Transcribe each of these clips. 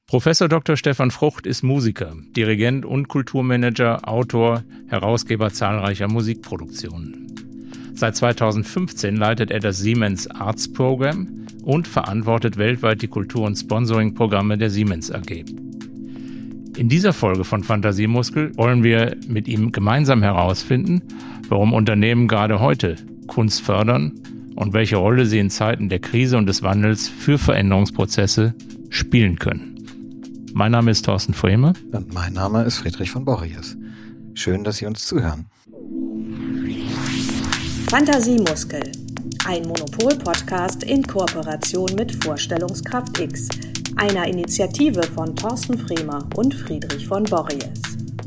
Professor Dr. Stefan Frucht ist Musiker, Dirigent und Kulturmanager, Autor, Herausgeber zahlreicher Musikproduktionen. Seit 2015 leitet er das Siemens Arts Program und verantwortet weltweit die Kultur- und Sponsoring-Programme der Siemens AG. In dieser Folge von Fantasiemuskel wollen wir mit ihm gemeinsam herausfinden, warum Unternehmen gerade heute Kunst fördern und welche Rolle sie in Zeiten der Krise und des Wandels für Veränderungsprozesse spielen können. Mein Name ist Thorsten Frehme. Und mein Name ist Friedrich von Borries. Schön, dass Sie uns zuhören. Fantasiemuskel, ein Monopol-Podcast in Kooperation mit Vorstellungskraft X, einer Initiative von Thorsten Frehme und Friedrich von Borries.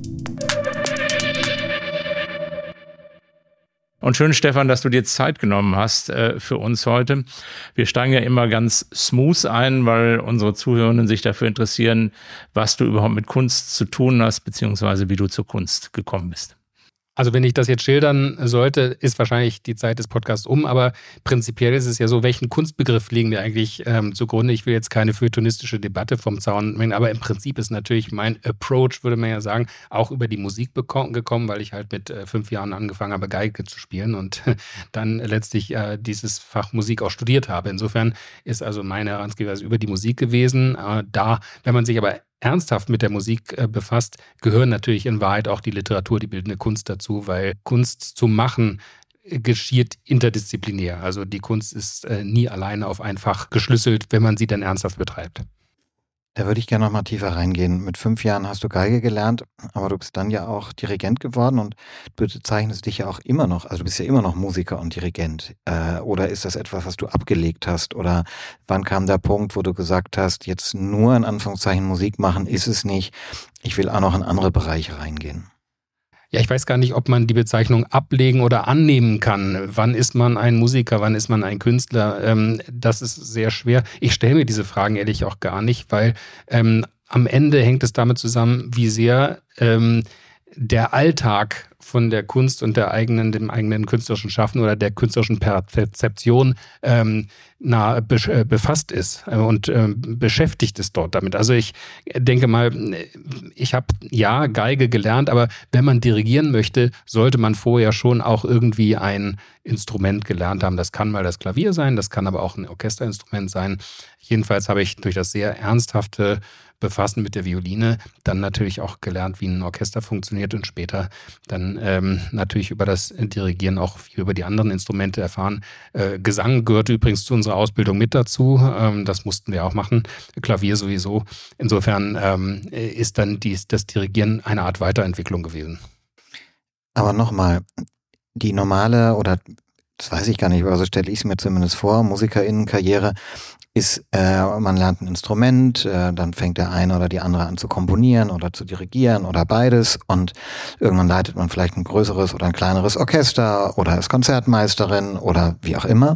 Und schön, Stefan, dass du dir Zeit genommen hast für uns heute. Wir steigen ja immer ganz smooth ein, weil unsere Zuhörenden sich dafür interessieren, was du überhaupt mit Kunst zu tun hast, beziehungsweise wie du zur Kunst gekommen bist. Also wenn ich das jetzt schildern sollte, ist wahrscheinlich die Zeit des Podcasts um, aber prinzipiell ist es ja so, welchen Kunstbegriff liegen wir eigentlich zugrunde? Ich will jetzt keine feuilletonistische Debatte vom Zaun bringen, aber im Prinzip ist natürlich mein Approach, würde man ja sagen, auch über die Musik gekommen, weil ich halt mit 5 Jahren angefangen habe, Geige zu spielen und dann letztlich dieses Fach Musik auch studiert habe. Insofern ist also meine Herangehensweise über die Musik gewesen. Wenn man sich aber ernsthaft mit der Musik befasst, gehören natürlich in Wahrheit auch die Literatur, die bildende Kunst dazu, weil Kunst zu machen geschieht interdisziplinär. Also die Kunst ist nie alleine auf ein Fach geschlüsselt, wenn man sie dann ernsthaft betreibt. Da würde ich gerne noch mal tiefer reingehen. Mit 5 Jahren hast du Geige gelernt, aber du bist dann ja auch Dirigent geworden und du bezeichnest dich ja auch immer noch, also du bist ja immer noch Musiker und Dirigent. Oder ist das etwas, was du abgelegt hast? Oder wann kam der Punkt, wo du gesagt hast, jetzt nur in Anführungszeichen Musik machen ist es nicht, ich will auch noch in andere Bereiche reingehen? Ja, ich weiß gar nicht, ob man die Bezeichnung ablegen oder annehmen kann. Wann ist man ein Musiker, wann ist man ein Künstler? Das ist sehr schwer. Ich stelle mir diese Fragen ehrlich auch gar nicht, weil am Ende hängt es damit zusammen, wie sehr der Alltag von der Kunst und dem eigenen künstlerischen Schaffen oder der künstlerischen Perzeption befasst ist und beschäftigt ist dort damit. Also ich denke mal, ich habe ja Geige gelernt, aber wenn man dirigieren möchte, sollte man vorher schon auch irgendwie ein Instrument gelernt haben. Das kann mal das Klavier sein, das kann aber auch ein Orchesterinstrument sein. Jedenfalls habe ich durch das sehr ernsthafte Befassen mit der Violine dann natürlich auch gelernt, wie ein Orchester funktioniert und später dann natürlich über das Dirigieren auch viel über die anderen Instrumente erfahren. Gesang gehört übrigens zu unserer Ausbildung mit dazu. Das mussten wir auch machen. Klavier sowieso. Insofern ist dann das Dirigieren eine Art Weiterentwicklung gewesen. Aber nochmal, die normale oder das weiß ich gar nicht, aber so stelle ich es mir zumindest vor, MusikerInnen-Karriere ist, man lernt ein Instrument, dann fängt der eine oder die andere an zu komponieren oder zu dirigieren oder beides und irgendwann leitet man vielleicht ein größeres oder ein kleineres Orchester oder ist Konzertmeisterin oder wie auch immer.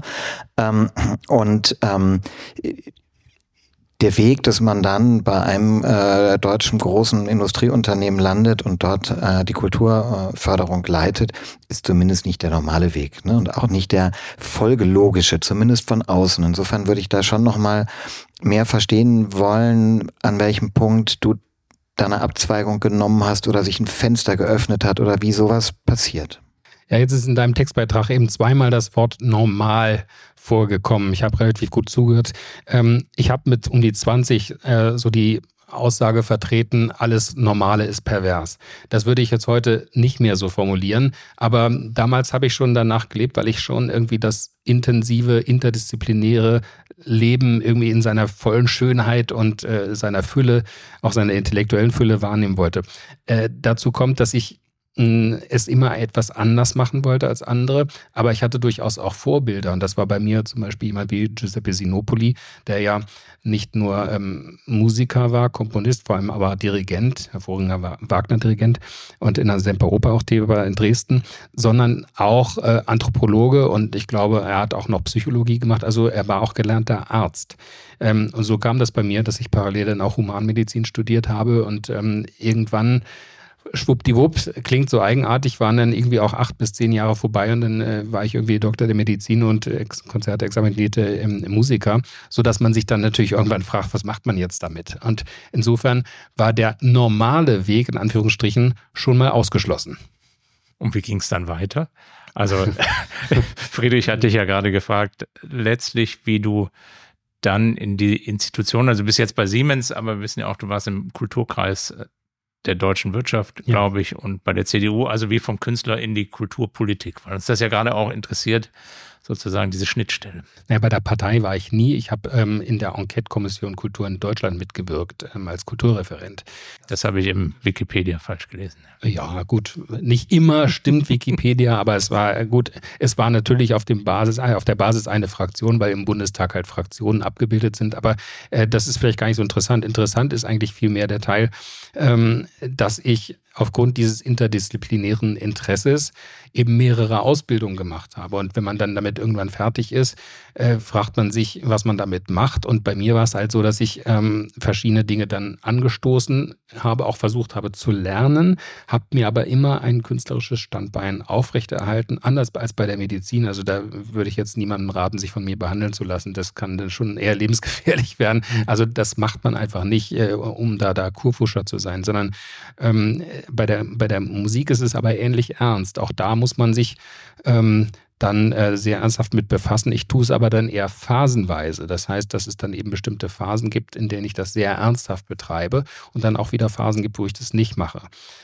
Der Weg, dass man dann bei einem deutschen großen Industrieunternehmen landet und dort die Kulturförderung leitet, ist zumindest nicht der normale Weg, ne? Und auch nicht der folgelogische, zumindest von außen. Insofern würde ich da schon noch mal mehr verstehen wollen, an welchem Punkt du deine Abzweigung genommen hast oder sich ein Fenster geöffnet hat oder wie sowas passiert. Ja, jetzt ist in deinem Textbeitrag eben zweimal das Wort normal vorgekommen. Ich habe relativ gut zugehört. Ich habe mit um die 20 so die Aussage vertreten, alles Normale ist pervers. Das würde ich jetzt heute nicht mehr so formulieren, aber damals habe ich schon danach gelebt, weil ich schon irgendwie das intensive, interdisziplinäre Leben irgendwie in seiner vollen Schönheit und seiner Fülle, auch seiner intellektuellen Fülle wahrnehmen wollte. Dazu kommt, dass ich es immer etwas anders machen wollte als andere, aber ich hatte durchaus auch Vorbilder und das war bei mir zum Beispiel jemand wie Giuseppe Sinopoli, der ja nicht nur Musiker war, Komponist, vor allem aber Dirigent, hervorragender Wagner-Dirigent und in der Semperoper auch tätig war in Dresden, sondern auch Anthropologe und ich glaube, er hat auch noch Psychologie gemacht, also er war auch gelernter Arzt. Und so kam das bei mir, dass ich parallel dann auch Humanmedizin studiert habe und irgendwann schwuppdiwupp, klingt so eigenartig, waren dann irgendwie auch 8 bis 10 Jahre vorbei und dann war ich irgendwie Doktor der Medizin und konzertexaminierte Musiker, sodass man sich dann natürlich irgendwann fragt, was macht man jetzt damit? Und insofern war der normale Weg, in Anführungsstrichen, schon mal ausgeschlossen. Und wie ging es dann weiter? Also Friedrich hat dich ja gerade gefragt, letztlich, wie du dann in die Institution, also du bist jetzt bei Siemens, aber wir wissen ja auch, du warst im Kulturkreis der deutschen Wirtschaft, glaube ich, und bei der CDU, also wie vom Künstler in die Kulturpolitik, weil uns das ja gerade auch interessiert, sozusagen diese Schnittstelle. Ja, bei der Partei war ich nie. Ich habe in der Enquete-Kommission Kultur in Deutschland mitgewirkt, als Kulturreferent. Das habe ich im Wikipedia falsch gelesen. Ja, gut, nicht immer stimmt Wikipedia, aber es war gut. Es war natürlich auf der Basis eine Fraktion, weil im Bundestag halt Fraktionen abgebildet sind. Aber das ist vielleicht gar nicht so interessant. Interessant ist eigentlich vielmehr der Teil, dass ich aufgrund dieses interdisziplinären Interesses eben mehrere Ausbildungen gemacht habe. Und wenn man dann damit irgendwann fertig ist, fragt man sich, was man damit macht. Und bei mir war es halt so, dass ich verschiedene Dinge dann angestoßen habe, auch versucht habe zu lernen, habe mir aber immer ein künstlerisches Standbein aufrechterhalten, anders als bei der Medizin. Also da würde ich jetzt niemandem raten, sich von mir behandeln zu lassen. Das kann dann schon eher lebensgefährlich werden. Also das macht man einfach nicht, um da Kurfuscher zu sein, sondern bei der Musik ist es aber ähnlich ernst. Auch da muss man sich dann sehr ernsthaft mit befassen. Ich tue es aber dann eher phasenweise. Das heißt, dass es dann eben bestimmte Phasen gibt, in denen ich das sehr ernsthaft betreibe und dann auch wieder Phasen gibt, wo ich das nicht mache.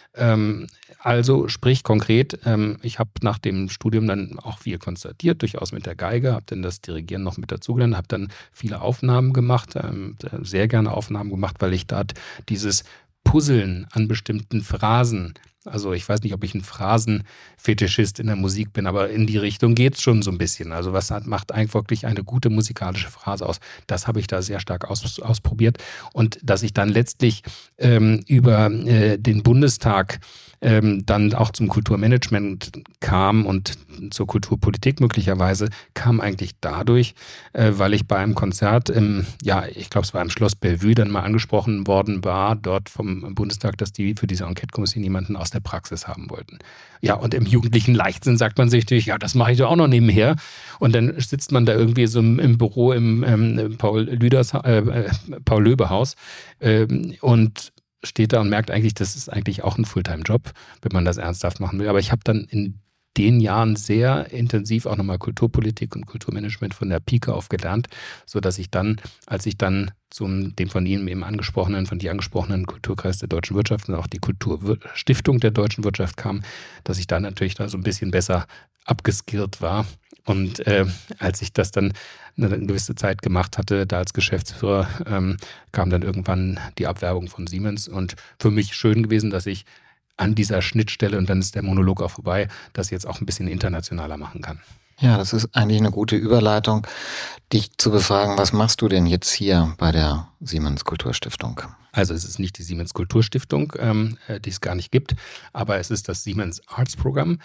Also sprich konkret, ich habe nach dem Studium dann auch viel konzertiert, durchaus mit der Geige, habe dann das Dirigieren noch mit dazugelernt, habe dann viele Aufnahmen gemacht, sehr gerne Aufnahmen gemacht, weil ich dort dieses Puzzeln an bestimmten Phrasen, also ich weiß nicht, ob ich ein Phrasenfetischist in der Musik bin, aber in die Richtung geht es schon so ein bisschen. Also was macht eigentlich wirklich eine gute musikalische Phrase aus? Das habe ich da sehr stark ausprobiert. Und dass ich dann letztlich über den Bundestag dann auch zum Kulturmanagement kam und zur Kulturpolitik möglicherweise, kam eigentlich dadurch, weil ich bei einem Konzert ich glaube, es war im Schloss Bellevue, dann mal angesprochen worden war, dort vom Bundestag, dass die für diese Enquete-Kommission jemanden aus der Praxis haben wollten. Ja, und im jugendlichen Leichtsinn sagt man sich natürlich, ja, das mache ich doch auch noch nebenher. Und dann sitzt man da irgendwie so im Büro im Paul-Löbe-Haus und steht da und merkt eigentlich, das ist eigentlich auch ein Fulltime-Job, wenn man das ernsthaft machen will. Aber ich habe dann in den Jahren sehr intensiv auch nochmal Kulturpolitik und Kulturmanagement von der Pike auf gelernt, sodass ich dann, als ich dann zum dem von Ihnen eben angesprochenen Kulturkreis der deutschen Wirtschaft und auch die Kulturstiftung der deutschen Wirtschaft kam, dass ich dann natürlich da so ein bisschen besser abgeskillt war. Und als ich das dann eine gewisse Zeit gemacht hatte, da als Geschäftsführer, kam dann irgendwann die Abwerbung von Siemens. Und für mich schön gewesen, dass ich an dieser Schnittstelle, und dann ist der Monolog auch vorbei, das jetzt auch ein bisschen internationaler machen kann. Ja, das ist eigentlich eine gute Überleitung, dich zu befragen, was machst du denn jetzt hier bei der Siemens Kulturstiftung? Also es ist nicht die Siemens Kulturstiftung, die es gar nicht gibt, aber es ist das Siemens Arts Programm,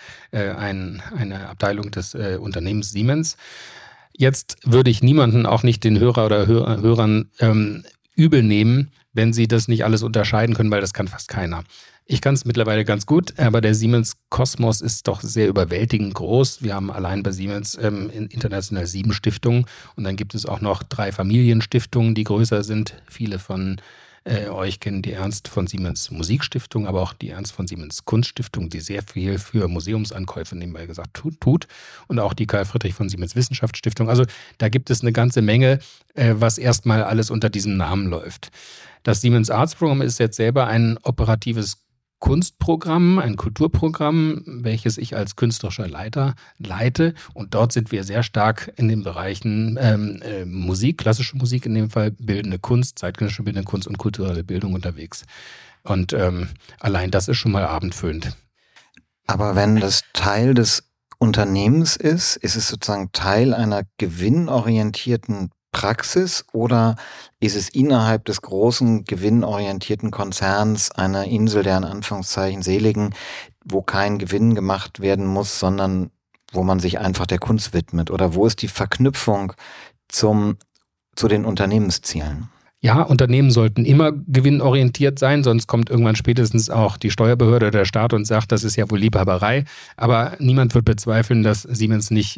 eine Abteilung des Unternehmens Siemens. Jetzt würde ich niemanden, auch nicht den Hörer oder Hörern übel nehmen, wenn sie das nicht alles unterscheiden können, weil das kann fast keiner. Ich kann es mittlerweile ganz gut, aber der Siemens-Kosmos ist doch sehr überwältigend groß. Wir haben allein bei Siemens international 7 Stiftungen und dann gibt es auch noch 3 Familienstiftungen, die größer sind. Viele von euch kennen die Ernst von Siemens Musikstiftung, aber auch die Ernst von Siemens Kunststiftung, die sehr viel für Museumsankäufe nebenbei gesagt tut. Und auch die Karl Friedrich von Siemens Wissenschaftsstiftung. Also da gibt es eine ganze Menge, was erstmal alles unter diesem Namen läuft. Das Siemens Arts Programm ist jetzt selber ein operatives Kunstprogramm, ein Kulturprogramm, welches ich als künstlerischer Leiter leite. Und dort sind wir sehr stark in den Bereichen Musik, klassische Musik in dem Fall, bildende Kunst, zeitgenössische bildende Kunst und kulturelle Bildung unterwegs. Und allein das ist schon mal abendfüllend. Aber wenn das Teil des Unternehmens ist es sozusagen Teil einer gewinnorientierten Praxis oder ist es innerhalb des großen gewinnorientierten Konzerns einer Insel der in Anführungszeichen Seligen, wo kein Gewinn gemacht werden muss, sondern wo man sich einfach der Kunst widmet? Oder wo ist die Verknüpfung zu den Unternehmenszielen? Ja, Unternehmen sollten immer gewinnorientiert sein, sonst kommt irgendwann spätestens auch die Steuerbehörde oder der Staat und sagt, das ist ja wohl Liebhaberei. Aber niemand wird bezweifeln, dass Siemens nicht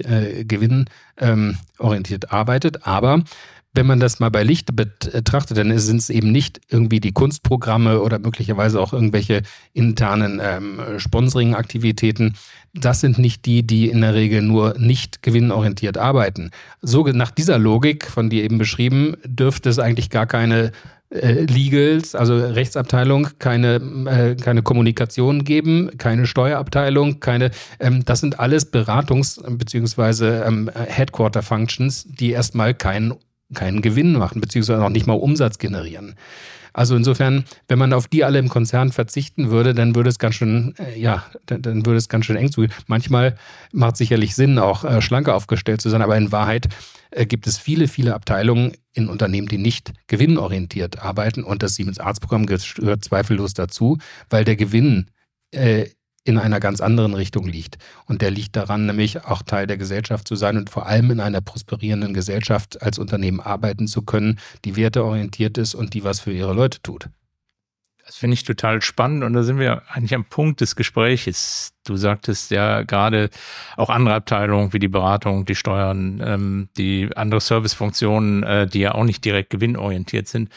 gewinnorientiert arbeitet. Aber wenn man das mal bei Licht betrachtet, dann sind es eben nicht irgendwie die Kunstprogramme oder möglicherweise auch irgendwelche internen Sponsoring-Aktivitäten. Das sind nicht die in der Regel nur nicht gewinnorientiert arbeiten. So nach dieser Logik, von dir eben beschrieben, dürfte es eigentlich gar keine Legals, also Rechtsabteilung, keine Kommunikation geben, keine Steuerabteilung, das sind alles Beratungs- bzw. Headquarter-Functions, die erstmal keinen Gewinn machen, beziehungsweise auch nicht mal Umsatz generieren. Also insofern, wenn man auf die alle im Konzern verzichten würde, dann würde es ganz schön, dann würde es ganz schön eng zugehen. Manchmal macht es sicherlich Sinn, auch schlanker aufgestellt zu sein, aber in Wahrheit gibt es viele, viele Abteilungen in Unternehmen, die nicht gewinnorientiert arbeiten, und das Siemens-Arztprogramm gehört zweifellos dazu, weil der Gewinn in einer ganz anderen Richtung liegt. Und der liegt daran, nämlich auch Teil der Gesellschaft zu sein und vor allem in einer prosperierenden Gesellschaft als Unternehmen arbeiten zu können, die werteorientiert ist und die was für ihre Leute tut. Das finde ich total spannend, und da sind wir eigentlich am Punkt des Gespräches. Du sagtest ja gerade auch andere Abteilungen wie die Beratung, die Steuern, die andere Servicefunktionen, die ja auch nicht direkt gewinnorientiert sind.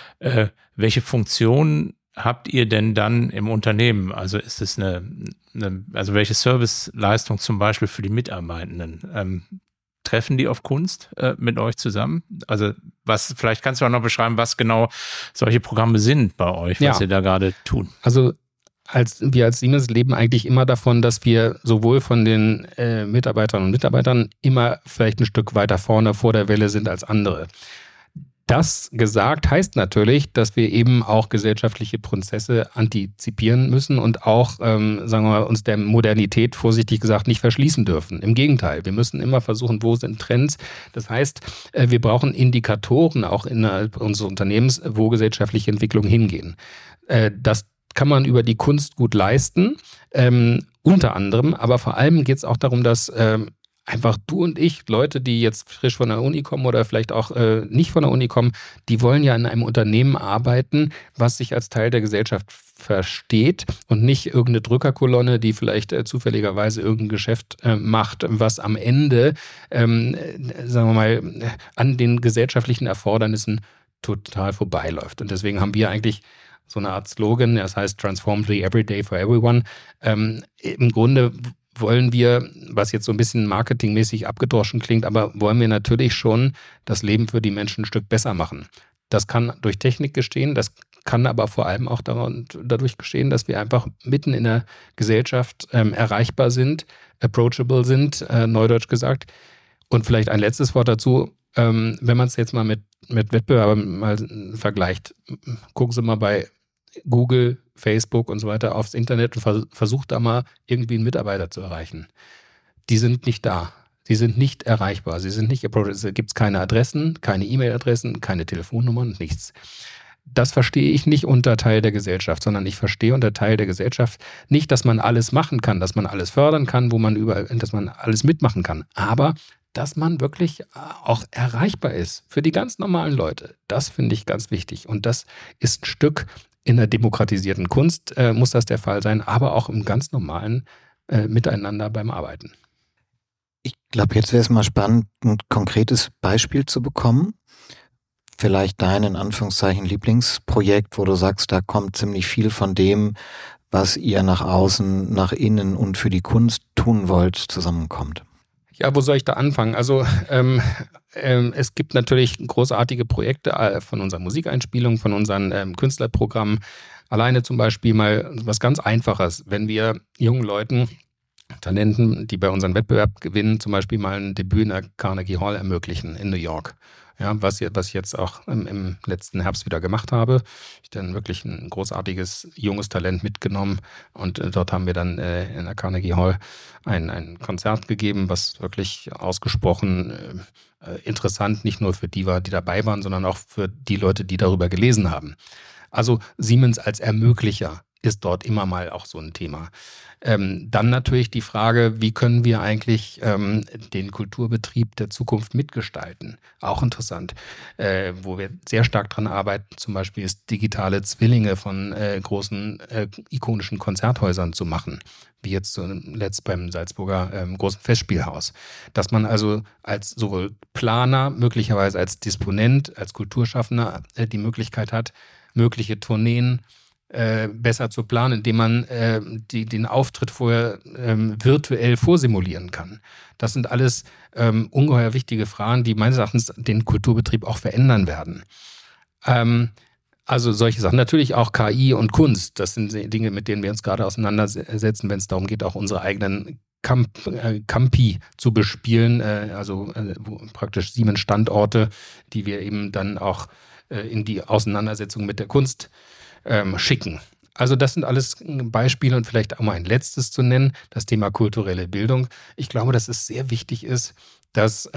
Welche Funktionen habt ihr denn dann im Unternehmen? Also ist es also welche Serviceleistung zum Beispiel für die Mitarbeitenden? Treffen die auf Kunst mit euch zusammen? Also vielleicht kannst du auch noch beschreiben, was genau solche Programme sind bei euch, was ihr da gerade tut. Also wir als Siemens leben eigentlich immer davon, dass wir sowohl von den Mitarbeiterinnen und Mitarbeitern immer vielleicht ein Stück weiter vorne vor der Welle sind als andere. Das gesagt heißt natürlich, dass wir eben auch gesellschaftliche Prozesse antizipieren müssen und auch, sagen wir mal, uns der Modernität vorsichtig gesagt nicht verschließen dürfen. Im Gegenteil, wir müssen immer versuchen, wo sind Trends. Das heißt, wir brauchen Indikatoren auch innerhalb unseres Unternehmens, wo gesellschaftliche Entwicklungen hingehen. Das kann man über die Kunst gut leisten, unter anderem, aber vor allem geht es auch darum, dass einfach du und ich, Leute, die jetzt frisch von der Uni kommen oder vielleicht auch nicht von der Uni kommen, die wollen ja in einem Unternehmen arbeiten, was sich als Teil der Gesellschaft versteht und nicht irgendeine Drückerkolonne, die vielleicht zufälligerweise irgendein Geschäft macht, was am Ende, sagen wir mal, an den gesellschaftlichen Erfordernissen total vorbeiläuft. Und deswegen haben wir eigentlich so eine Art Slogan, das heißt Transform the Everyday for Everyone. Im Grunde wollen wir, was jetzt so ein bisschen marketingmäßig abgedroschen klingt, aber wollen wir natürlich schon das Leben für die Menschen ein Stück besser machen. Das kann durch Technik geschehen, das kann aber vor allem auch dadurch geschehen, dass wir einfach mitten in der Gesellschaft erreichbar sind, approachable sind, neudeutsch gesagt. Und vielleicht ein letztes Wort dazu, wenn man es jetzt mal mit Wettbewerbern mal vergleicht, gucken Sie mal bei Google, Facebook und so weiter aufs Internet und versucht da mal irgendwie einen Mitarbeiter zu erreichen. Die sind nicht da. Sie sind nicht erreichbar. Sie sind nicht approachable. Es gibt keine Adressen, keine E-Mail-Adressen, keine Telefonnummern, nichts. Das verstehe ich nicht unter Teil der Gesellschaft, sondern ich verstehe unter Teil der Gesellschaft nicht, dass man alles machen kann, dass man alles fördern kann, dass man alles mitmachen kann. Aber dass man wirklich auch erreichbar ist für die ganz normalen Leute. Das finde ich ganz wichtig. Und das ist ein Stück in der demokratisierten Kunst muss das der Fall sein, aber auch im ganz normalen Miteinander beim Arbeiten. Ich glaube, jetzt wäre es mal spannend, ein konkretes Beispiel zu bekommen. Vielleicht dein, in Anführungszeichen, Lieblingsprojekt, wo du sagst, da kommt ziemlich viel von dem, was ihr nach außen, nach innen und für die Kunst tun wollt, zusammenkommt. Ja, wo soll ich da anfangen? Also es gibt natürlich großartige Projekte von unseren Musikeinspielungen, von unseren Künstlerprogrammen. Alleine zum Beispiel mal was ganz Einfaches, wenn wir jungen Leuten, Talenten, die bei unserem Wettbewerb gewinnen, zum Beispiel mal ein Debüt in der Carnegie Hall ermöglichen in New York. Ja, was ich jetzt auch im letzten Herbst wieder gemacht habe. Ich dann wirklich ein großartiges junges Talent mitgenommen und dort haben wir dann in der Carnegie Hall ein Konzert gegeben, was wirklich ausgesprochen interessant nicht nur für die war, die dabei waren, sondern auch für die Leute, die darüber gelesen haben. Also Siemens als Ermöglicher ist dort immer mal auch so ein Thema. Dann natürlich die Frage, wie können wir eigentlich den Kulturbetrieb der Zukunft mitgestalten? Auch interessant. Wo wir sehr stark dran arbeiten, zum Beispiel ist digitale Zwillinge von großen ikonischen Konzerthäusern zu machen, wie jetzt zuletzt beim Salzburger großen Festspielhaus. Dass man also als sowohl Planer, möglicherweise als Disponent, als Kulturschaffender die Möglichkeit hat, mögliche Tourneen besser zu planen, indem man den Auftritt vorher virtuell vorsimulieren kann. Das sind alles ungeheuer wichtige Fragen, die meines Erachtens den Kulturbetrieb auch verändern werden. Also solche Sachen. Natürlich auch KI und Kunst. Das sind Dinge, mit denen wir uns gerade auseinandersetzen, wenn es darum geht, auch unsere eigenen Campi zu bespielen. Praktisch 7 Standorte, die wir eben dann auch in die Auseinandersetzung mit der Kunst schicken. Also das sind alles Beispiele und vielleicht auch mal ein letztes zu nennen, das Thema kulturelle Bildung. Ich glaube, dass es sehr wichtig ist, dass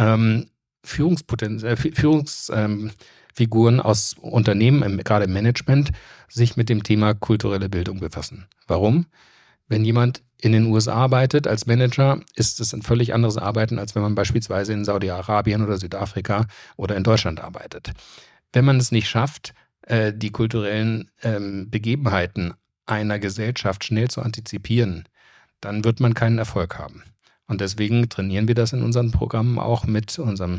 Führungsfiguren aus Unternehmen, gerade im Management, sich mit dem Thema kulturelle Bildung befassen. Warum? Wenn jemand in den USA arbeitet als Manager, ist es ein völlig anderes Arbeiten, als wenn man beispielsweise in Saudi-Arabien oder Südafrika oder in Deutschland arbeitet. Wenn man es nicht schafft, die kulturellen Begebenheiten einer Gesellschaft schnell zu antizipieren, dann wird man keinen Erfolg haben. Und deswegen trainieren wir das in unseren Programmen auch mit unseren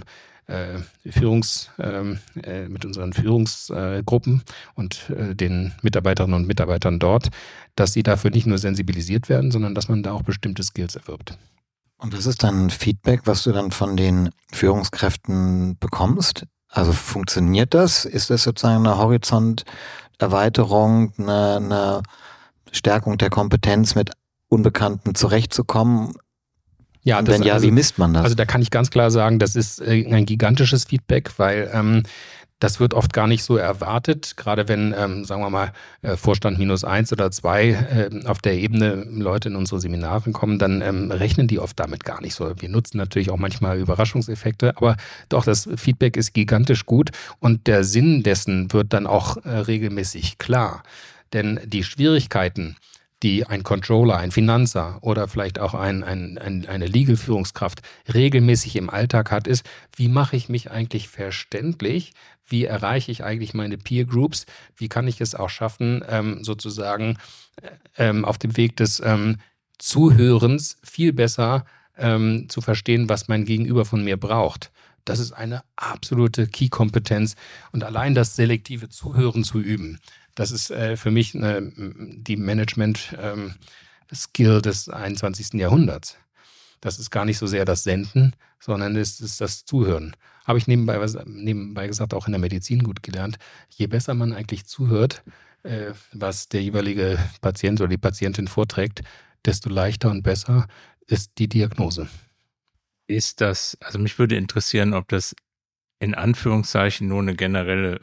Führungsgruppen und den Mitarbeiterinnen und Mitarbeitern dort, dass sie dafür nicht nur sensibilisiert werden, sondern dass man da auch bestimmte Skills erwirbt. Und das ist dann Feedback, was du dann von den Führungskräften bekommst? Also funktioniert das? Ist das sozusagen eine Horizonterweiterung, eine Stärkung der Kompetenz, mit Unbekannten zurechtzukommen? Ja, und wenn ja, wie misst man das? Also da kann ich ganz klar sagen, das ist ein gigantisches Feedback, weil das wird oft gar nicht so erwartet, gerade wenn, sagen wir mal, Vorstand -1 oder 2 auf der Ebene Leute in unsere Seminare kommen, dann rechnen die oft damit gar nicht so. Wir nutzen natürlich auch manchmal Überraschungseffekte, aber doch, das Feedback ist gigantisch gut und der Sinn dessen wird dann auch regelmäßig klar. Denn die Schwierigkeiten, die ein Controller, ein Finanzer oder vielleicht auch eine Legal-Führungskraft regelmäßig im Alltag hat, ist, wie mache ich mich eigentlich verständlich? Wie erreiche ich eigentlich meine Peer Groups? Wie kann ich es auch schaffen, sozusagen auf dem Weg des Zuhörens viel besser zu verstehen, was mein Gegenüber von mir braucht? Das ist eine absolute Key-Kompetenz und allein das selektive Zuhören zu üben, das ist für mich die Management-Skill des 21. Jahrhunderts. Das ist gar nicht so sehr das Senden, sondern es ist das Zuhören. Habe ich nebenbei gesagt auch in der Medizin gut gelernt. Je besser man eigentlich zuhört, was der jeweilige Patient oder die Patientin vorträgt, desto leichter und besser ist die Diagnose. Ist das, also mich würde interessieren, ob das in Anführungszeichen nur eine generelle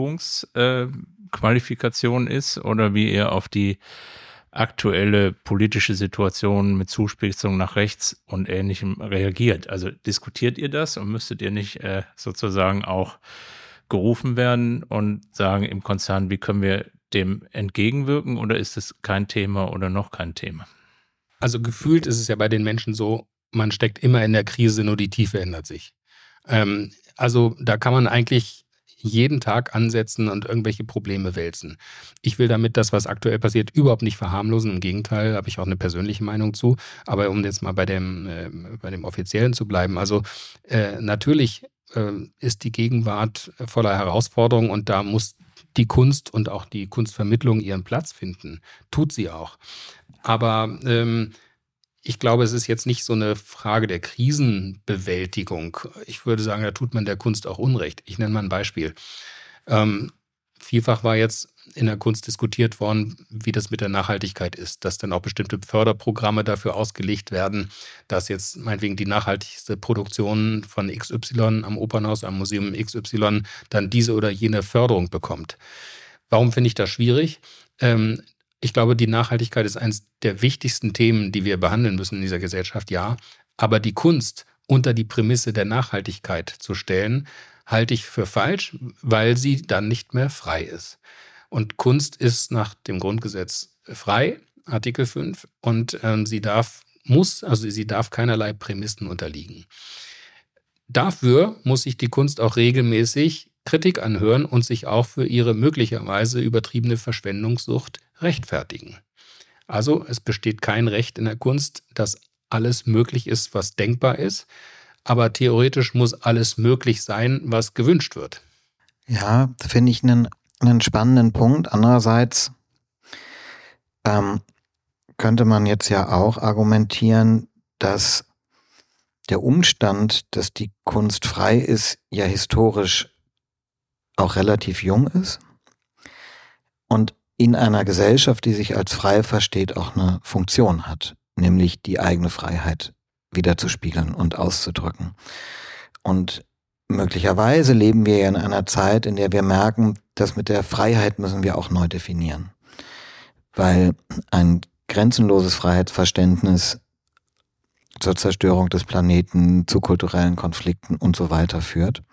Führungsqualifikation ist oder wie ihr auf die aktuelle politische Situation mit Zuspitzung nach rechts und Ähnlichem reagiert. Also diskutiert ihr das und müsstet ihr nicht sozusagen auch gerufen werden und sagen im Konzern, wie können wir dem entgegenwirken oder ist es kein Thema oder noch kein Thema? Also gefühlt ist es ja bei den Menschen so, man steckt immer in der Krise, nur die Tiefe ändert sich. Also da kann man eigentlich jeden Tag ansetzen und irgendwelche Probleme wälzen. Ich will damit das, was aktuell passiert, überhaupt nicht verharmlosen. Im Gegenteil, habe ich auch eine persönliche Meinung zu. Aber um jetzt mal bei dem Offiziellen zu bleiben, also natürlich ist die Gegenwart voller Herausforderungen und da muss die Kunst und auch die Kunstvermittlung ihren Platz finden. Tut sie auch. Aber ich glaube, es ist jetzt nicht so eine Frage der Krisenbewältigung. Ich würde sagen, da tut man der Kunst auch Unrecht. Ich nenne mal ein Beispiel. Vielfach war jetzt in der Kunst diskutiert worden, wie das mit der Nachhaltigkeit ist, dass dann auch bestimmte Förderprogramme dafür ausgelegt werden, dass jetzt meinetwegen die nachhaltigste Produktion von XY am Opernhaus, am Museum XY dann diese oder jene Förderung bekommt. Warum finde ich das schwierig? Ich glaube, die Nachhaltigkeit ist eines der wichtigsten Themen, die wir behandeln müssen in dieser Gesellschaft, ja. Aber die Kunst unter die Prämisse der Nachhaltigkeit zu stellen, halte ich für falsch, weil sie dann nicht mehr frei ist. Und Kunst ist nach dem Grundgesetz frei, Artikel 5, und sie darf keinerlei Prämissen unterliegen. Dafür muss sich die Kunst auch regelmäßig Kritik anhören und sich auch für ihre möglicherweise übertriebene Verschwendungssucht rechtfertigen. Also es besteht kein Recht in der Kunst, dass alles möglich ist, was denkbar ist, aber theoretisch muss alles möglich sein, was gewünscht wird. Ja, finde ich einen spannenden Punkt. Andererseits könnte man jetzt ja auch argumentieren, dass der Umstand, dass die Kunst frei ist, ja historisch auch relativ jung ist und in einer Gesellschaft, die sich als frei versteht, auch eine Funktion hat, nämlich die eigene Freiheit wiederzuspiegeln und auszudrücken. Und möglicherweise leben wir ja in einer Zeit, in der wir merken, dass mit der Freiheit müssen wir auch neu definieren, weil ein grenzenloses Freiheitsverständnis zur Zerstörung des Planeten, zu kulturellen Konflikten und so weiter führt.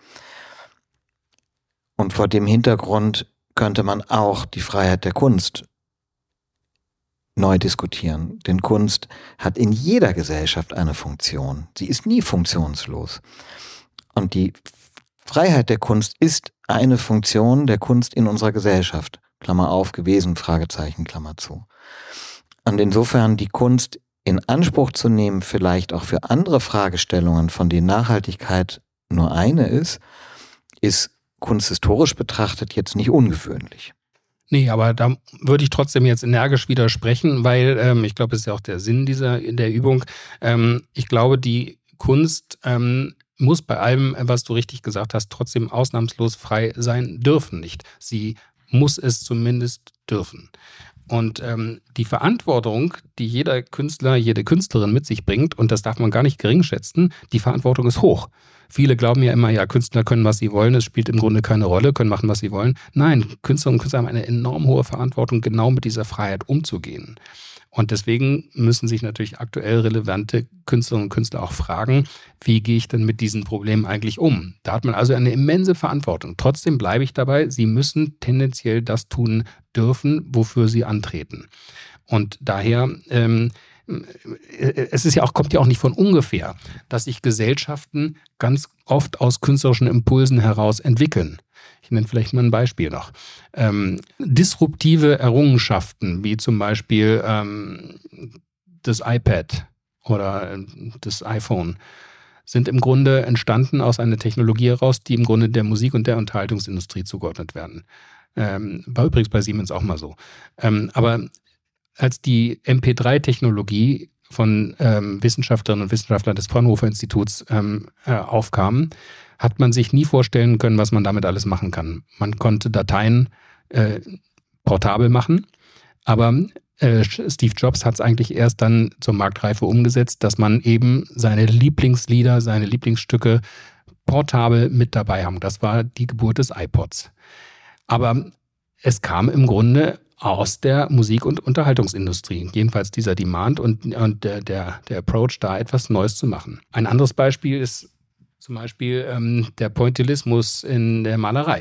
Und vor dem Hintergrund könnte man auch die Freiheit der Kunst neu diskutieren. Denn Kunst hat in jeder Gesellschaft eine Funktion. Sie ist nie funktionslos. Und die Freiheit der Kunst ist eine Funktion der Kunst in unserer Gesellschaft. Klammer auf, gewesen, Fragezeichen, Klammer zu. Und insofern die Kunst in Anspruch zu nehmen, vielleicht auch für andere Fragestellungen, von denen Nachhaltigkeit nur eine ist kunsthistorisch betrachtet jetzt nicht ungewöhnlich. Nee, aber da würde ich trotzdem jetzt energisch widersprechen, weil ich glaube, es ist ja auch der Sinn der Übung. Ich glaube, die Kunst muss bei allem, was du richtig gesagt hast, trotzdem ausnahmslos frei sein dürfen nicht. Sie muss es zumindest dürfen. Und die Verantwortung, die jeder Künstler, jede Künstlerin mit sich bringt, und das darf man gar nicht gering schätzen, die Verantwortung ist hoch. Viele glauben ja immer, ja, Künstler können, was sie wollen, es spielt im Grunde keine Rolle, können machen, was sie wollen. Nein, Künstlerinnen und Künstler haben eine enorm hohe Verantwortung, genau mit dieser Freiheit umzugehen. Und deswegen müssen sich natürlich aktuell relevante Künstlerinnen und Künstler auch fragen, wie gehe ich denn mit diesen Problemen eigentlich um? Da hat man also eine immense Verantwortung. Trotzdem bleibe ich dabei, sie müssen tendenziell das tun dürfen, wofür sie antreten. Und daher, kommt ja auch nicht von ungefähr, dass sich Gesellschaften ganz oft aus künstlerischen Impulsen heraus entwickeln. Ich nenne vielleicht mal ein Beispiel noch. Disruptive Errungenschaften, wie zum Beispiel das iPad oder das iPhone, sind im Grunde entstanden aus einer Technologie heraus, die im Grunde der Musik- und der Unterhaltungsindustrie zugeordnet werden. War übrigens bei Siemens auch mal so. Aber als die MP3-Technologie von Wissenschaftlerinnen und Wissenschaftlern des Fraunhofer Instituts aufkam, hat man sich nie vorstellen können, was man damit alles machen kann. Man konnte Dateien portabel machen, aber Steve Jobs hat es eigentlich erst dann zur Marktreife umgesetzt, dass man eben seine Lieblingslieder, seine Lieblingsstücke portabel mit dabei haben. Das war die Geburt des iPods. Aber es kam im Grunde aus der Musik- und Unterhaltungsindustrie. Jedenfalls dieser Demand und der Approach, da etwas Neues zu machen. Ein anderes Beispiel ist zum Beispiel der Pointillismus in der Malerei.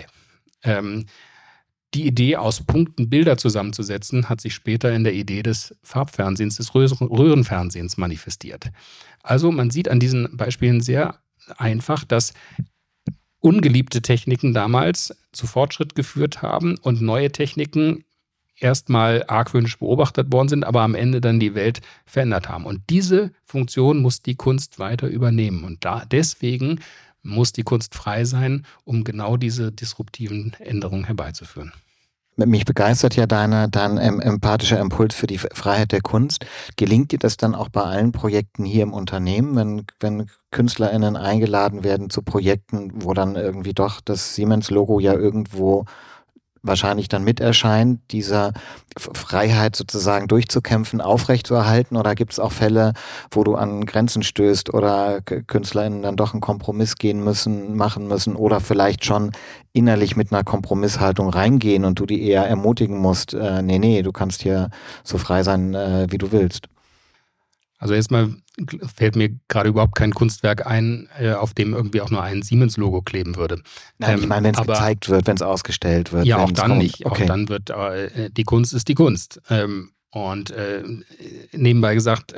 Die Idee, aus Punkten Bilder zusammenzusetzen, hat sich später in der Idee des Farbfernsehens, des Röhrenfernsehens manifestiert. Also man sieht an diesen Beispielen sehr einfach, dass ungeliebte Techniken damals zu Fortschritt geführt haben und neue Techniken erstmal argwöhnisch beobachtet worden sind, aber am Ende dann die Welt verändert haben. Und diese Funktion muss die Kunst weiter übernehmen. Und deswegen muss die Kunst frei sein, um genau diese disruptiven Änderungen herbeizuführen. Mich begeistert ja dein empathischer Impuls für die Freiheit der Kunst. Gelingt dir das dann auch bei allen Projekten hier im Unternehmen, wenn KünstlerInnen eingeladen werden zu Projekten, wo dann irgendwie doch das Siemens-Logo ja irgendwo wahrscheinlich dann mit erscheint, dieser Freiheit sozusagen durchzukämpfen, aufrechtzuerhalten? Oder gibt es auch Fälle, wo du an Grenzen stößt oder KünstlerInnen dann doch einen Kompromiss machen müssen oder vielleicht schon innerlich mit einer Kompromisshaltung reingehen und du die eher ermutigen musst, nee, du kannst hier so frei sein, wie du willst? Also erstmal fällt mir gerade überhaupt kein Kunstwerk ein, auf dem irgendwie auch nur ein Siemens-Logo kleben würde. Nein, ich meine, wenn es gezeigt wird, wenn es ausgestellt wird. Ja, auch dann nicht. Okay. Auch dann wird die Kunst ist die Kunst. Und nebenbei gesagt,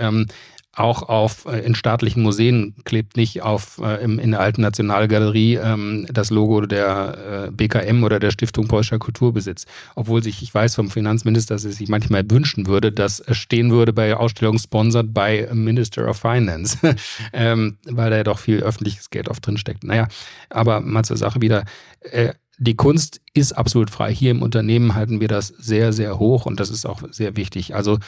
auch in staatlichen Museen klebt nicht in der Alten Nationalgalerie das Logo der BKM oder der Stiftung Preußischer Kulturbesitz. Obwohl ich weiß vom Finanzminister, dass er sich manchmal wünschen würde, dass es stehen würde bei Ausstellungen sponsored by Minister of Finance, weil da ja doch viel öffentliches Geld oft drinsteckt. Naja, aber mal zur Sache wieder. Die Kunst ist absolut frei. Hier im Unternehmen halten wir das sehr, sehr hoch und das ist auch sehr wichtig. Also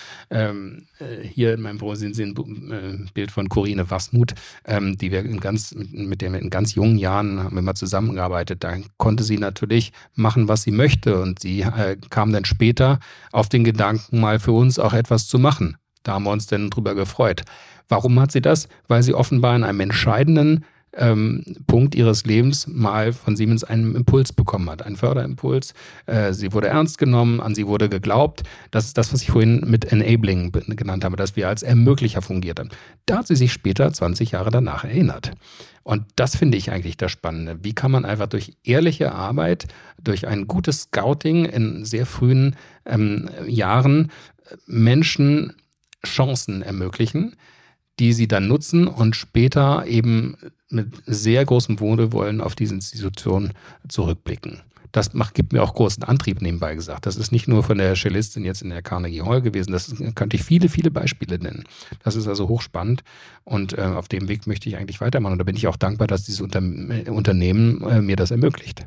hier in meinem Büro sehen Sie ein Bild von Corine Wassmuth, mit der wir in ganz jungen Jahren haben wir mal zusammengearbeitet. Da konnte sie natürlich machen, was sie möchte und sie kam dann später auf den Gedanken, mal für uns auch etwas zu machen. Da haben wir uns dann drüber gefreut. Warum hat sie das? Weil sie offenbar in einem entscheidenden Punkt ihres Lebens mal von Siemens einen Impuls bekommen hat, einen Förderimpuls. Sie wurde ernst genommen, an sie wurde geglaubt. Das ist das, was ich vorhin mit Enabling genannt habe, dass wir als Ermöglicher fungiert haben. Da hat sie sich später, 20 Jahre danach, erinnert. Und das finde ich eigentlich das Spannende. Wie kann man einfach durch ehrliche Arbeit, durch ein gutes Scouting in sehr frühen Jahren Menschen Chancen ermöglichen, die sie dann nutzen und später eben mit sehr großem Wohlwollen auf diese Institution zurückblicken. Das gibt mir auch großen Antrieb, nebenbei gesagt. Das ist nicht nur von der Cellistin jetzt in der Carnegie Hall gewesen, könnte ich viele, viele Beispiele nennen. Das ist also hochspannend und auf dem Weg möchte ich eigentlich weitermachen. Und da bin ich auch dankbar, dass dieses Unternehmen mir das ermöglicht.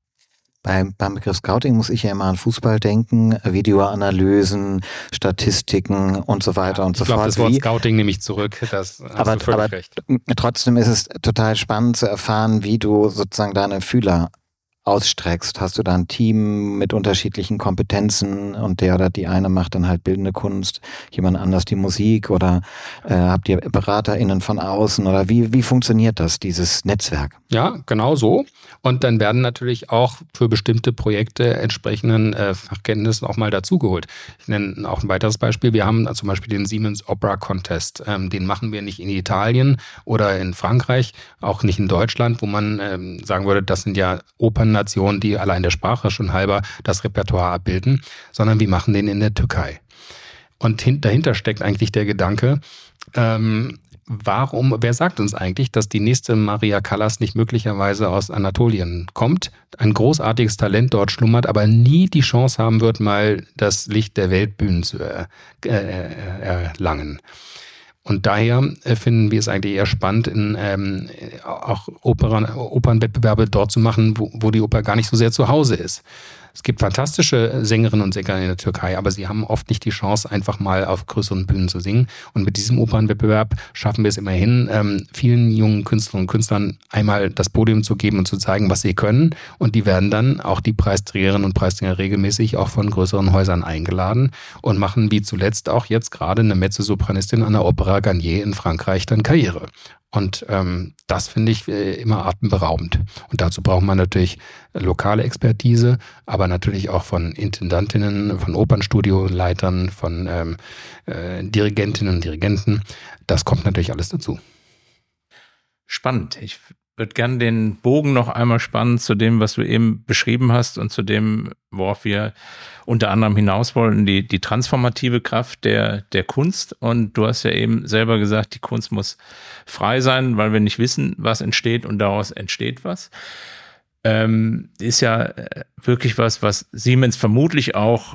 Beim Begriff Scouting muss ich ja immer an Fußball denken, Videoanalysen, Statistiken und so weiter und so fort. Ich glaube, das Wort Scouting nehme ich zurück. Aber trotzdem ist es total spannend zu erfahren, wie du sozusagen deine Fühler ausstreckst. Hast du da ein Team mit unterschiedlichen Kompetenzen und der oder die eine macht dann halt bildende Kunst, jemand anders die Musik oder habt ihr BeraterInnen von außen oder wie funktioniert das, dieses Netzwerk? Ja, genau so. Und dann werden natürlich auch für bestimmte Projekte entsprechenden Fachkenntnissen auch mal dazugeholt. Ich nenne auch ein weiteres Beispiel. Wir haben zum Beispiel den Siemens Opera Contest. Den machen wir nicht in Italien oder in Frankreich, auch nicht in Deutschland, wo man sagen würde, das sind ja Opernnationen, die allein der Sprache schon halber das Repertoire abbilden, sondern wir machen den in der Türkei. Und dahinter steckt eigentlich der Gedanke, wer sagt uns eigentlich, dass die nächste Maria Callas nicht möglicherweise aus Anatolien kommt, ein großartiges Talent dort schlummert, aber nie die Chance haben wird, mal das Licht der Weltbühnen zu erlangen. Und daher finden wir es eigentlich eher spannend, auch Opernwettbewerbe dort zu machen, wo die Oper gar nicht so sehr zu Hause ist. Es gibt fantastische Sängerinnen und Sänger in der Türkei, aber sie haben oft nicht die Chance, einfach mal auf größeren Bühnen zu singen. Und mit diesem Opernwettbewerb schaffen wir es immerhin, vielen jungen Künstlerinnen und Künstlern einmal das Podium zu geben und zu zeigen, was sie können. Und die werden dann auch die Preisträgerinnen und Preisträger regelmäßig auch von größeren Häusern eingeladen und machen wie zuletzt auch jetzt gerade eine Mezzosopranistin an der Opera Garnier in Frankreich dann Karriere. Und das finde ich immer atemberaubend. Und dazu braucht man natürlich lokale Expertise, aber natürlich auch von Intendantinnen, von Opernstudioleitern, von Dirigentinnen und Dirigenten. Das kommt natürlich alles dazu. Spannend. Ich würde gerne den Bogen noch einmal spannen zu dem, was du eben beschrieben hast und zu dem, worauf wir unter anderem hinaus wollen, die transformative Kraft der Kunst. Und du hast ja eben selber gesagt, die Kunst muss frei sein, weil wir nicht wissen, was entsteht und daraus entsteht was. Ist ja wirklich was Siemens vermutlich auch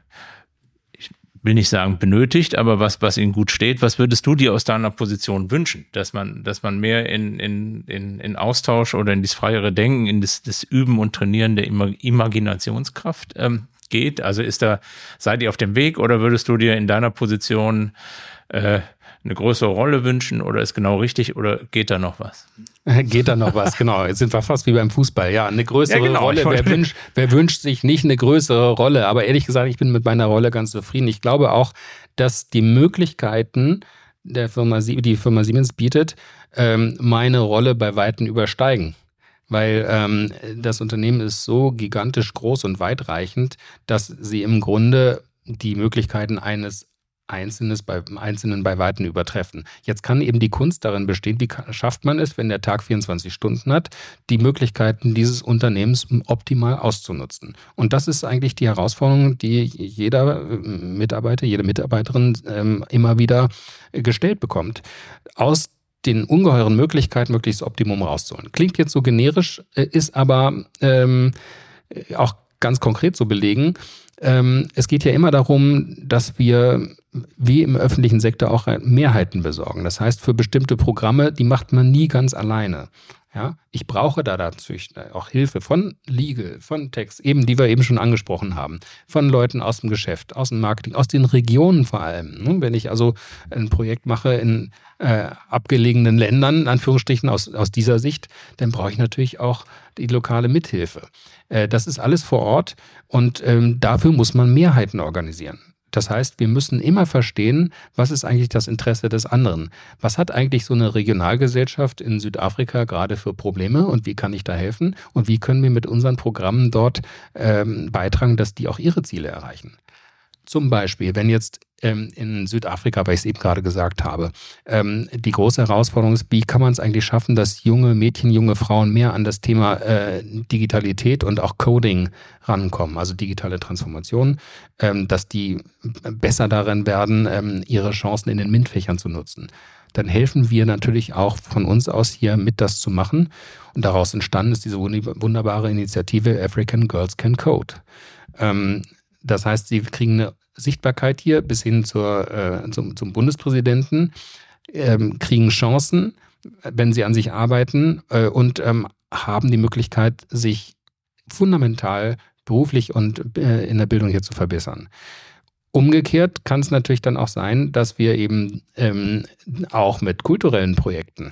will nicht sagen benötigt, aber was ihnen gut steht. Was würdest du dir aus deiner Position wünschen? Dass man mehr in Austausch oder in das freiere Denken, in das Üben und Trainieren der Imaginationskraft geht? Also seid ihr auf dem Weg oder würdest du dir in deiner Position eine größere Rolle wünschen oder ist genau richtig oder geht da noch was? Geht da noch was, genau. Jetzt sind wir fast wie beim Fußball. Ja, eine größere Rolle. Wer wünscht sich nicht eine größere Rolle? Aber ehrlich gesagt, ich bin mit meiner Rolle ganz zufrieden. Ich glaube auch, dass die Möglichkeiten die Firma Siemens bietet, meine Rolle bei Weitem übersteigen. Weil das Unternehmen ist so gigantisch groß und weitreichend, dass sie im Grunde die Möglichkeiten eines Einzelnen bei Weitem übertreffen. Jetzt kann eben die Kunst darin bestehen, wie schafft man es, wenn der Tag 24 Stunden hat, die Möglichkeiten dieses Unternehmens optimal auszunutzen. Und das ist eigentlich die Herausforderung, die jeder Mitarbeiter, jede Mitarbeiterin immer wieder gestellt bekommt. Aus den ungeheuren Möglichkeiten wirklich das Optimum rauszuholen. Klingt jetzt so generisch, ist aber auch ganz konkret zu belegen. Es geht ja immer darum, dass wir wie im öffentlichen Sektor auch Mehrheiten besorgen. Das heißt, für bestimmte Programme, die macht man nie ganz alleine. Ja, ich brauche dazu auch Hilfe von Legal, von Text, eben die wir eben schon angesprochen haben, von Leuten aus dem Geschäft, aus dem Marketing, aus den Regionen vor allem. Wenn ich also ein Projekt mache in abgelegenen Ländern, in Anführungsstrichen aus dieser Sicht, dann brauche ich natürlich auch die lokale Mithilfe. Das ist alles vor Ort und dafür muss man Mehrheiten organisieren. Das heißt, wir müssen immer verstehen, was ist eigentlich das Interesse des anderen? Was hat eigentlich so eine Regionalgesellschaft in Südafrika gerade für Probleme und wie kann ich da helfen? Und wie können wir mit unseren Programmen dort beitragen, dass die auch ihre Ziele erreichen? Zum Beispiel, wenn jetzt in Südafrika, weil ich es eben gerade gesagt habe, die große Herausforderung ist, wie kann man es eigentlich schaffen, dass junge Mädchen, junge Frauen mehr an das Thema Digitalität und auch Coding rankommen, also digitale Transformation, dass die besser darin werden, ihre Chancen in den MINT-Fächern zu nutzen. Dann helfen wir natürlich auch von uns aus hier mit das zu machen. Und daraus entstanden ist diese wunderbare Initiative African Girls Can Code. Das heißt, sie kriegen eine Sichtbarkeit hier bis hin zum Bundespräsidenten, kriegen Chancen, wenn sie an sich arbeiten und haben die Möglichkeit, sich fundamental beruflich und in der Bildung hier zu verbessern. Umgekehrt kann es natürlich dann auch sein, dass wir eben auch mit kulturellen Projekten,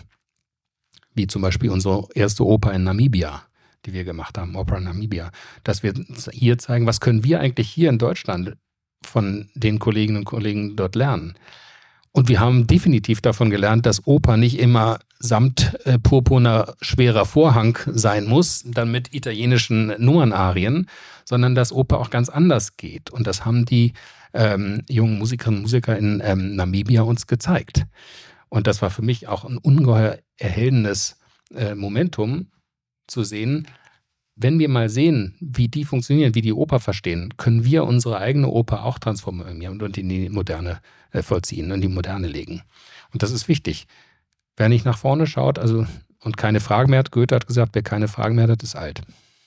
wie zum Beispiel unsere erste Oper in Namibia, die wir gemacht haben, Opera Namibia, dass wir hier zeigen, was können wir eigentlich hier in Deutschland von den Kolleginnen und Kollegen dort lernen. Und wir haben definitiv davon gelernt, dass Oper nicht immer samt purpurner schwerer Vorhang sein muss, dann mit italienischen Nummernarien, sondern dass Oper auch ganz anders geht. Und das haben die jungen Musikerinnen und Musiker in Namibia uns gezeigt. Und das war für mich auch ein ungeheuer erhellendes Momentum, zu sehen, wenn wir mal sehen, wie die funktionieren, wie die Oper verstehen, können wir unsere eigene Oper auch transformieren und in die Moderne vollziehen, in die Moderne legen. Und das ist wichtig. Wer nicht nach vorne schaut, und keine Fragen mehr hat, Goethe hat gesagt, wer keine Fragen mehr hat, ist alt.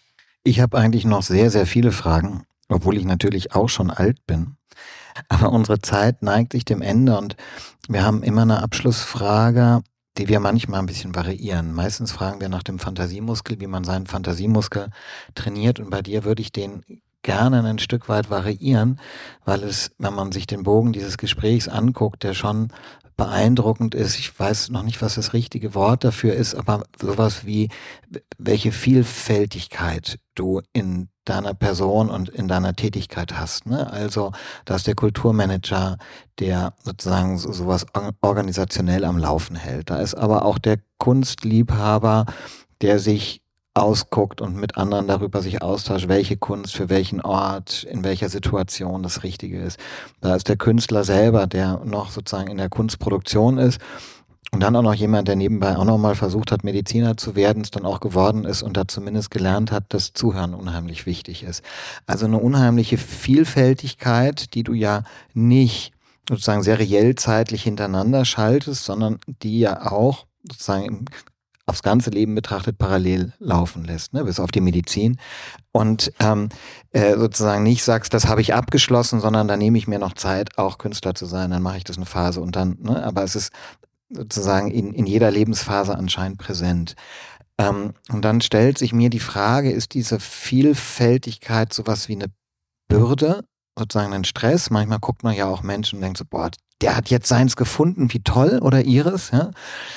Ich habe eigentlich noch sehr, sehr viele Fragen, obwohl ich natürlich auch schon alt bin. Aber unsere Zeit neigt sich dem Ende und wir haben immer eine Abschlussfrage, die wir manchmal ein bisschen variieren. Meistens fragen wir nach dem Fantasiemuskel, wie man seinen Fantasiemuskel trainiert. Und bei dir würde ich den gerne ein Stück weit variieren, weil es, wenn man sich den Bogen dieses Gesprächs anguckt, der schon beeindruckend ist. Ich weiß noch nicht, was das richtige Wort dafür ist, aber sowas wie, welche Vielfältigkeit du in deiner Person und in deiner Tätigkeit hast. Ne? Also, da ist der Kulturmanager, der sozusagen sowas organisationell am Laufen hält. Da ist aber auch der Kunstliebhaber, der sich ausguckt und mit anderen darüber sich austauscht, welche Kunst für welchen Ort, in welcher Situation das Richtige ist. Da ist der Künstler selber, der noch sozusagen in der Kunstproduktion ist. Und dann auch noch jemand, der nebenbei auch noch mal versucht hat, Mediziner zu werden, es dann auch geworden ist und da zumindest gelernt hat, dass Zuhören unheimlich wichtig ist. Also eine unheimliche Vielfältigkeit, die du ja nicht sozusagen seriell zeitlich hintereinander schaltest, sondern die ja auch sozusagen aufs ganze Leben betrachtet parallel laufen lässt, ne, bis auf die Medizin. Und sozusagen nicht sagst, das habe ich abgeschlossen, sondern da nehme ich mir noch Zeit, auch Künstler zu sein, dann mache ich das eine Phase und dann, ne, aber es ist sozusagen in jeder Lebensphase anscheinend präsent. Und dann stellt sich mir die Frage, ist diese Vielfältigkeit sowas wie eine Bürde, sozusagen ein Stress? Manchmal guckt man ja auch Menschen und denkt so, boah, der hat jetzt seins gefunden, wie toll, oder ihres, ja?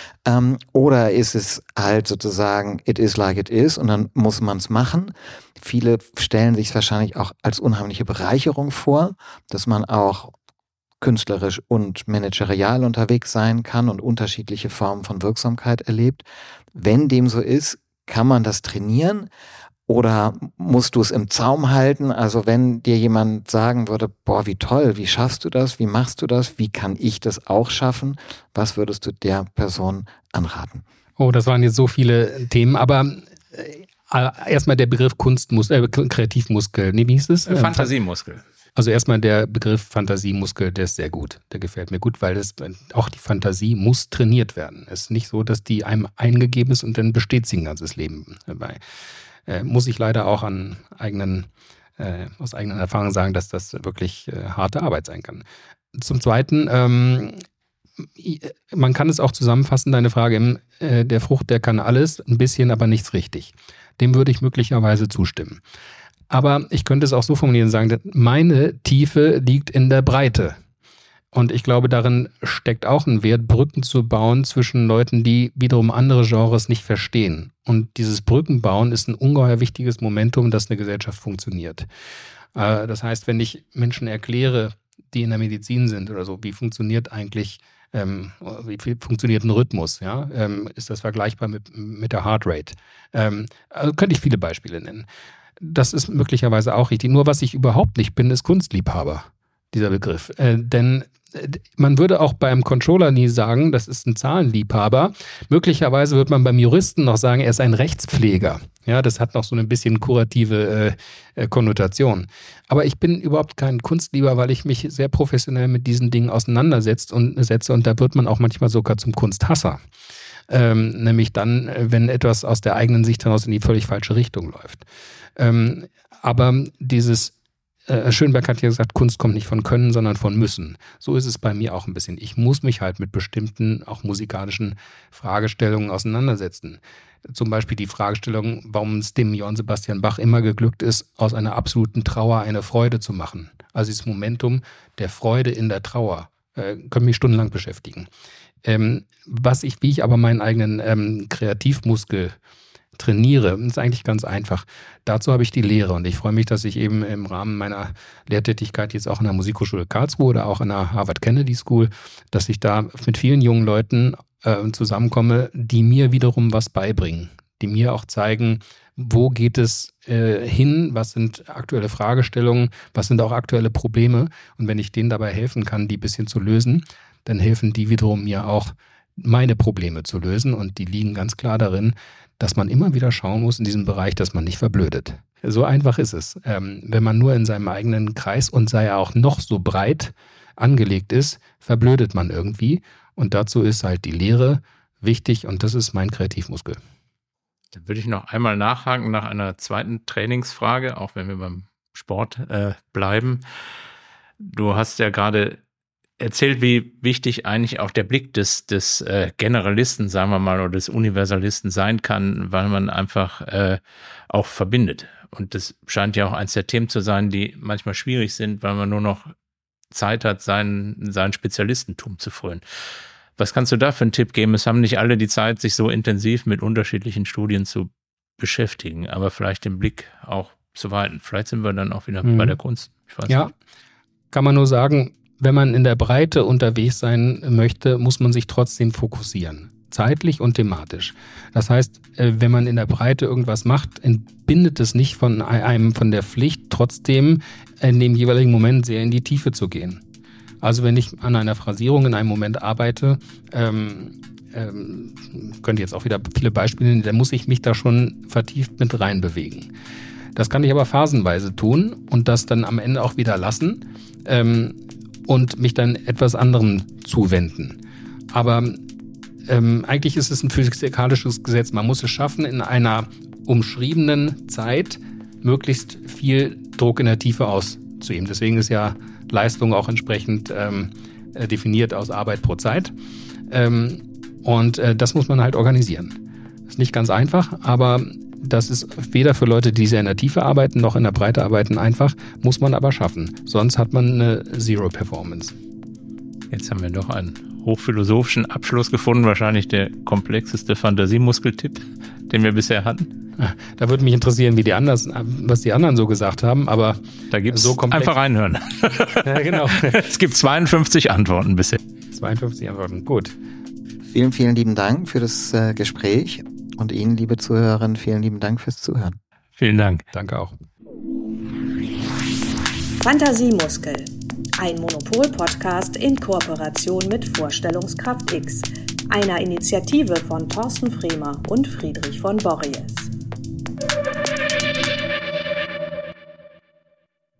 Oder ist es halt sozusagen, it is like it is, und dann muss man es machen. Viele stellen sich es wahrscheinlich auch als unheimliche Bereicherung vor, dass man auch künstlerisch und managerial unterwegs sein kann und unterschiedliche Formen von Wirksamkeit erlebt. Wenn dem so ist, kann man das trainieren? Oder musst du es im Zaum halten? Also wenn dir jemand sagen würde, boah, wie toll, wie schaffst du das? Wie machst du das? Wie kann ich das auch schaffen? Was würdest du der Person anraten? Oh, das waren jetzt so viele Themen, aber erstmal der Begriff Kreativmuskel. Nee, wie hieß es? Fantasiemuskel. Also erstmal der Begriff Fantasiemuskel, der ist sehr gut. Der gefällt mir gut, weil auch die Fantasie muss trainiert werden. Es ist nicht so, dass die einem eingegeben ist und dann besteht sie ein ganzes Leben dabei. Muss ich leider auch aus eigenen Erfahrungen sagen, dass das wirklich harte Arbeit sein kann. Zum Zweiten, man kann es auch zusammenfassen, deine Frage, der Frucht, der kann alles, ein bisschen, aber nichts richtig. Dem würde ich möglicherweise zustimmen. Aber ich könnte es auch so formulieren und sagen, meine Tiefe liegt in der Breite. Und ich glaube, darin steckt auch ein Wert, Brücken zu bauen zwischen Leuten, die wiederum andere Genres nicht verstehen. Und dieses Brückenbauen ist ein ungeheuer wichtiges Momentum, dass eine Gesellschaft funktioniert. Das heißt, wenn ich Menschen erkläre, die in der Medizin sind oder so, wie funktioniert eigentlich, wie funktioniert ein Rhythmus? Ja? Ist das vergleichbar mit der Heartrate? Also könnte ich viele Beispiele nennen. Das ist möglicherweise auch richtig. Nur was ich überhaupt nicht bin, ist Kunstliebhaber, dieser Begriff. Denn man würde auch beim Controller nie sagen, das ist ein Zahlenliebhaber. Möglicherweise wird man beim Juristen noch sagen, er ist ein Rechtspfleger. Ja, das hat noch so ein bisschen kurative Konnotation. Aber ich bin überhaupt kein Kunstlieber, weil ich mich sehr professionell mit diesen Dingen auseinandersetze und da wird man auch manchmal sogar zum Kunsthasser. Nämlich dann, wenn etwas aus der eigenen Sicht heraus in die völlig falsche Richtung läuft. Aber dieses Schönberg hat ja gesagt, Kunst kommt nicht von Können, sondern von Müssen. So ist es bei mir auch ein bisschen. Ich muss mich halt mit bestimmten, auch musikalischen Fragestellungen auseinandersetzen. Zum Beispiel die Fragestellung, warum es dem Johann Sebastian Bach immer geglückt ist, aus einer absoluten Trauer eine Freude zu machen. Also dieses Momentum der Freude in der Trauer. Können mich stundenlang beschäftigen. Wie ich aber meinen eigenen Kreativmuskel trainiere, ist eigentlich ganz einfach. Dazu habe ich die Lehre und ich freue mich, dass ich eben im Rahmen meiner Lehrtätigkeit jetzt auch an der Musikhochschule Karlsruhe oder auch an der Harvard Kennedy School, dass ich da mit vielen jungen Leuten zusammenkomme, die mir wiederum was beibringen, die mir auch zeigen, wo geht es hin, was sind aktuelle Fragestellungen, was sind auch aktuelle Probleme und wenn ich denen dabei helfen kann, die ein bisschen zu lösen, dann helfen die wiederum mir auch, meine Probleme zu lösen und die liegen ganz klar darin, dass man immer wieder schauen muss in diesem Bereich, dass man nicht verblödet. So einfach ist es. Wenn man nur in seinem eigenen Kreis und sei er auch noch so breit angelegt ist, verblödet man irgendwie. Und dazu ist halt die Lehre wichtig und das ist mein Kreativmuskel. Da würde ich noch einmal nachhaken nach einer zweiten Trainingsfrage, auch wenn wir beim Sport bleiben. Du hast ja gerade erzählt, wie wichtig eigentlich auch der Blick des Generalisten, sagen wir mal, oder des Universalisten sein kann, weil man einfach auch verbindet. Und das scheint ja auch eins der Themen zu sein, die manchmal schwierig sind, weil man nur noch Zeit hat, sein Spezialistentum zu frönen. Was kannst du da für einen Tipp geben? Es haben nicht alle die Zeit, sich so intensiv mit unterschiedlichen Studien zu beschäftigen, aber vielleicht den Blick auch zu weiten. Vielleicht sind wir dann auch wieder bei der Kunst. Ich weiß nicht. Kann man nur sagen, wenn man in der Breite unterwegs sein möchte, muss man sich trotzdem fokussieren. Zeitlich und thematisch. Das heißt, wenn man in der Breite irgendwas macht, entbindet es nicht von der Pflicht, trotzdem in dem jeweiligen Moment sehr in die Tiefe zu gehen. Also wenn ich an einer Phrasierung in einem Moment arbeite, könnte jetzt auch wieder viele Beispiele nennen, dann muss ich mich da schon vertieft mit reinbewegen. Das kann ich aber phasenweise tun und das dann am Ende auch wieder lassen und mich dann etwas anderem zuwenden. Aber eigentlich ist es ein physikalisches Gesetz. Man muss es schaffen, in einer umschriebenen Zeit möglichst viel Druck in der Tiefe auszuüben. Deswegen ist ja Leistung auch entsprechend definiert aus Arbeit pro Zeit. Und das muss man halt organisieren. Ist nicht ganz einfach, aber das ist weder für Leute, die sehr in der Tiefe arbeiten, noch in der Breite arbeiten einfach, muss man aber schaffen. Sonst hat man eine Zero-Performance. Jetzt haben wir doch einen hochphilosophischen Abschluss gefunden, wahrscheinlich der komplexeste Fantasiemuskeltipp, den wir bisher hatten. Da würde mich interessieren, was die anderen so gesagt haben, aber da gibt es so komplex. Einfach reinhören. Ja, genau. Es gibt 52 Antworten bisher. 52 Antworten, gut. Vielen, vielen lieben Dank für das Gespräch und Ihnen, liebe Zuhörerinnen, vielen lieben Dank fürs Zuhören. Vielen Dank. Danke auch. Fantasiemuskel. Ein Monopol-Podcast in Kooperation mit Vorstellungskraft X, einer Initiative von Thorsten Fremer und Friedrich von Borries.